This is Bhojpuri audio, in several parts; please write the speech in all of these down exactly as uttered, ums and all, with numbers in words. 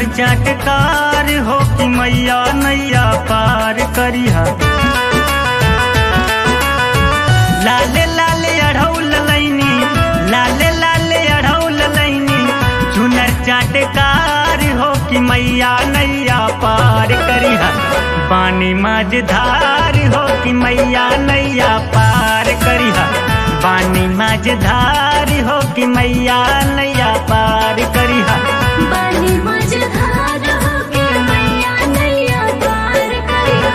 चटकार हो कि मैया नैया पार करिहा। लाले लाले अढ़ौल लैनी लाले लाले अढ़ौल लैनी चुनर चटकार हो कि मैया नैया पार करिहा। पानी माझधार हो कि मैया नैया पार करिहा। पानी माझधार हो कि मैया नैया पार करिहा। पानी माझधार हो कि मैया नैया पार करिहा।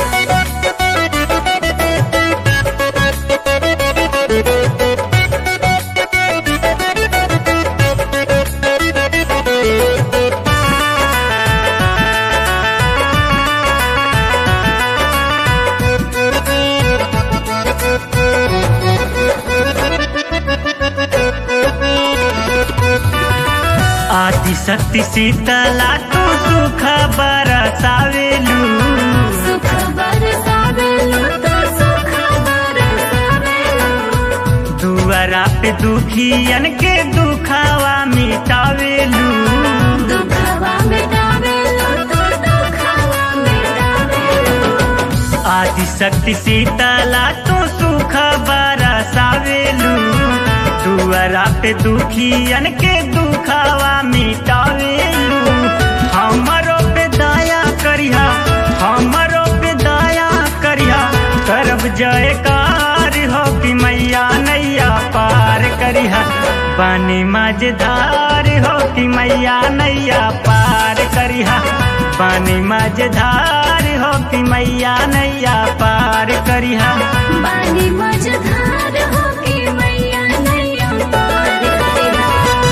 आदि शक्ति शीतला तू सुख बरसावेलू। सुख बरसावेलू तो सुख बरसावेलू। दुआरा पे दुखियन के दुखावा मिटावेलू। दुखावा मिटावेलू तो दुखावा मिटावेलू। आदि शक्ति शीतला तू सुख बरसावेलू। दुआरा पे दुखियन के दुखावा मिटावेलू। हमरो पे दया करिहा हमरो पे दया करिहा। करब जयकार हो कि मैया नैया पार करिहा। पानी माझधार हो कि मैया नैया पार करिहा। पानी माझधार हो कि मैया नैया पार करिहा। पानी माझधार हो कि मैया नैया पार करिहा।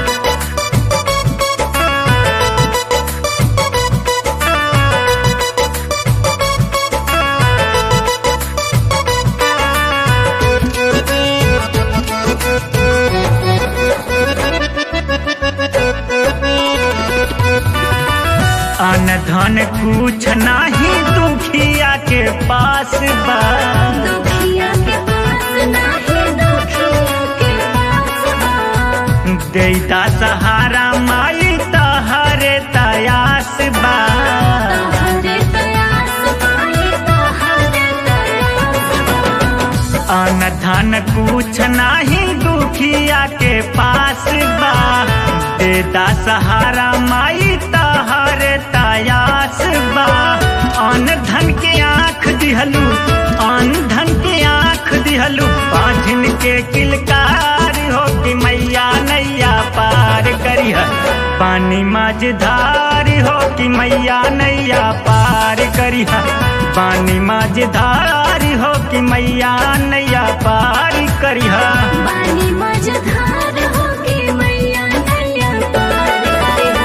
अन धन कुछ नाही दुखिया के पास बा। दुखिया के पास नाही दुखिया के पास बा। देता सहारा माई तहरे तयास बा। तहरे तयास माई तहरे तयास बा। अन धन कुछ नाही दुखिया के पास बा। देता सहारा माई तहरे तयास बा। अन धन के आँख दिहलू अन धन के आँख दिहलू। पाँचन के किलकार हो कि मैया नैया पार करिहा। पानी माझधार हो कि मैया नैया पार करिहा। पानी माझधार हो कि मैया नैया पार करिहा। पानी माझधार हो कि मैया नैया पार करिहा।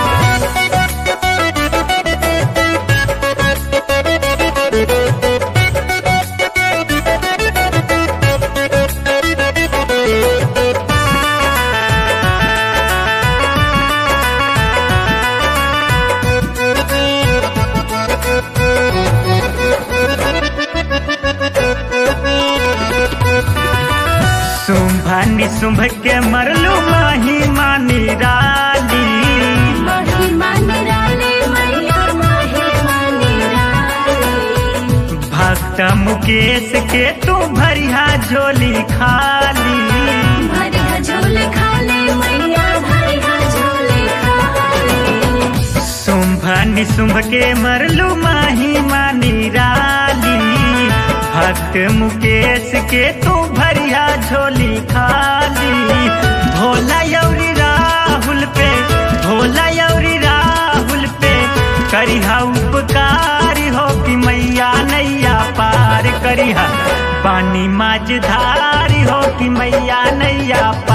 शुंभ निशुंभ के मरलू माही मानी राली। महिमा निराली मैया महिमा निराली। भक्त मुकेश के तू भरिया झोली खाली। भरिया झोली खाली मैया भरिया झोली खाली। शुंभ निशुंभ के मरलू माही मानी राली। भक्त मुकेश के तू भरिया झोली खाली। भोला यौरी राहुल पे भोला यौरी राहुल पे करिहा उपकार हो कि मैया नैया पार करिहा। पानी माझधार हो कि मैया नैया पार